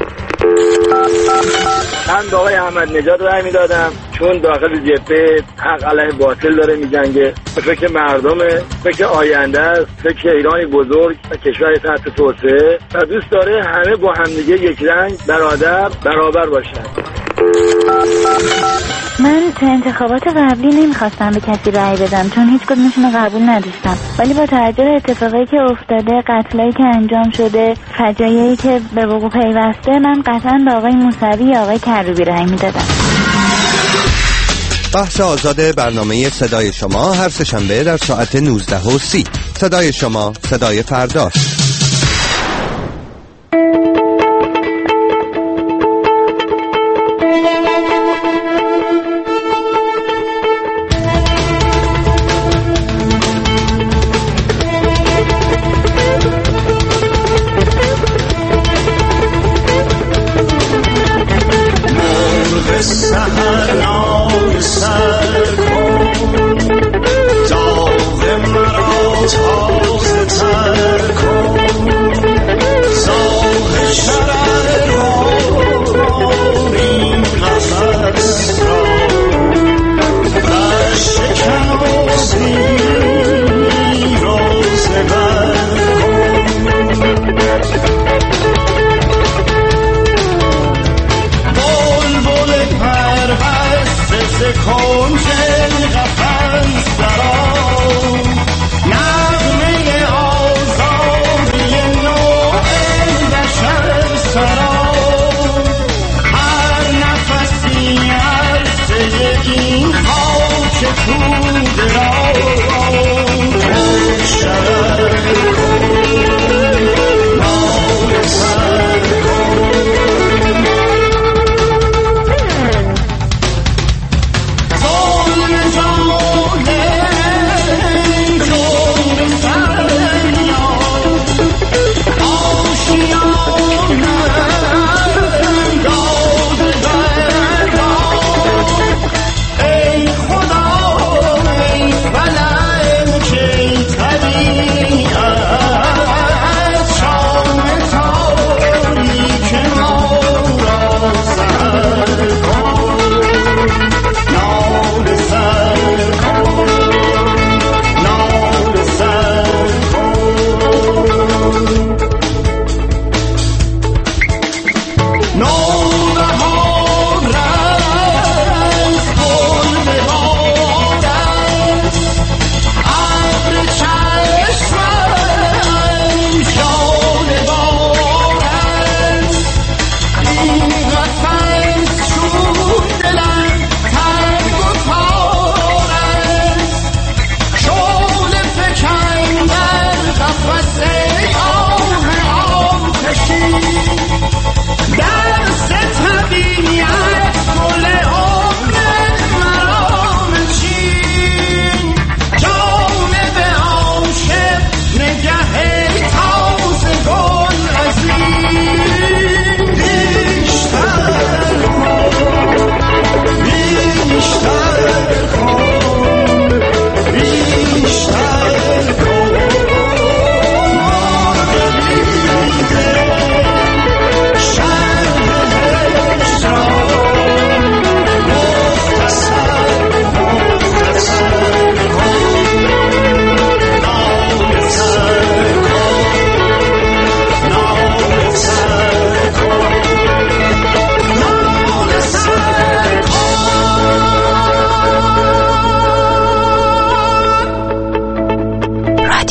من به آقای احمد نژاد رأی میدادم، چون داخل جبهه حق علیه باطل داره میجنگه، فکر مردمه، فکر آینده است، فکر ایرانی بزرگ و کشور تحت توسعه و دوست داره همه با همدیگه یک رنگ، برابر باشن. من تا انتخابات قبلی نمیخواستم به کسی رأی بدم، چون هیچ کدومشون رو قبول نداشتم، ولی با توجه به اتفاقی که افتاده، قتلایی که انجام شده، فجایعی که به وقوع پیوسته، من قطعا به آقای موسوی یا آقای کروبی رأی میدادم. بحث آزاد برنامه صدای شما هر سه‌شنبه در ساعت 19:30. صدای شما، صدای فرداست. تازه تر کن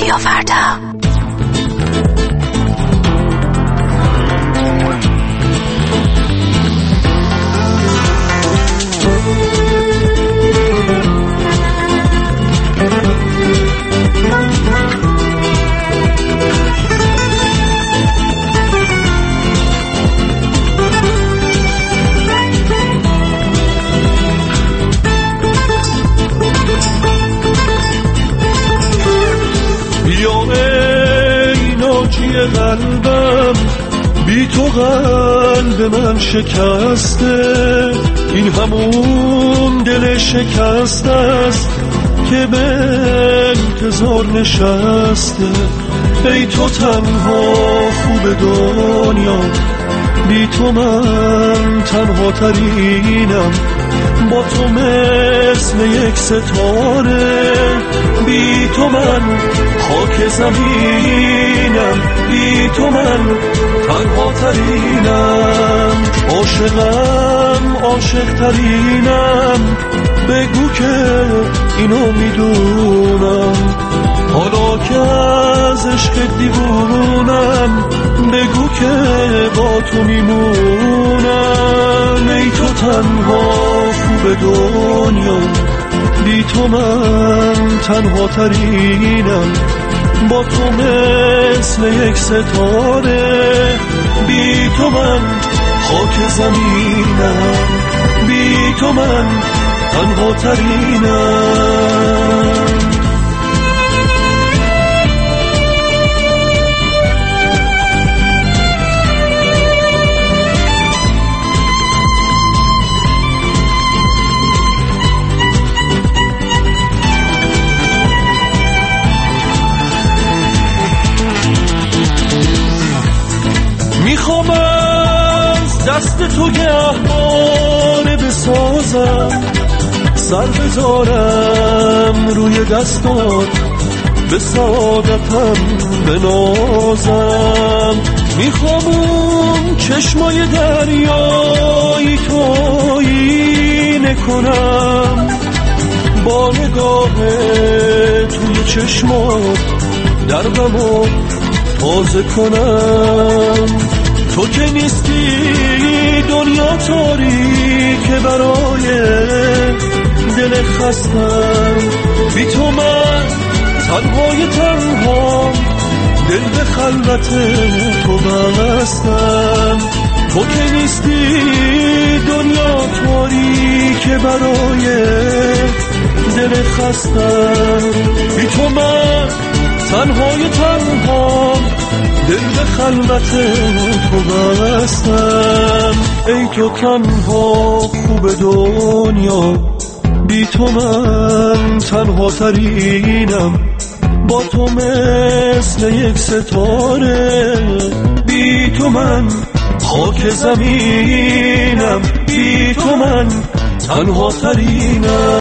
رادیو فردا. قلبم بی تو قلب من شکسته، این همون دل شکسته است که به انتظار نشسته. ای تو تنها خوب دنیا، بی تو من تنها ترینم، با تو مثل یک ستاره، بی تو من خاک زمینم، بی تو من تنها ترینم. عاشقم عاشق ترینم، بگو که اینو میدونم، حالا که از عشق دیوونم، بگو که با تو میمونم. ای تو تنها خوب دنیا، بی تو من تنها ترینم، با تو مثل یک ستاره، بی تو من خاک زمینم، بی تو من تنها ترینم. میخوام از دست تو گهواره بسازم، سر بذارم روی دستات، به سعادتم بنازم. میخوام اون چشمای دریایی تو آینه کنم، با نگاه توی چشمات دربمو تازه کنم. تو که نیستی دنیا تاریکه برای دل خستم، بی تو من تنهای تنها، دل به خلوت تو بستم. تو که نیستی دنیا تاریکه برای دل خستم، بی تو من تنهای تنها، دل به خلوت تو بستم. ای تو تنها خوب دنیا، بی تو من تنها ترینم، با تو مثل یک ستاره، بی تو من خاک زمینم، بی تو من تنها ترینم.